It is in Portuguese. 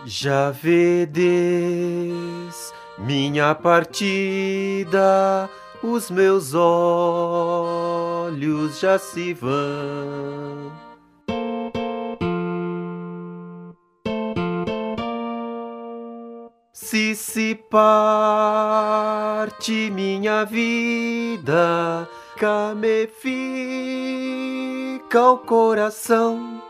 Já vedes minha partida, os meus olhos já se vão. Se parte minha vida, cá me fica o coração.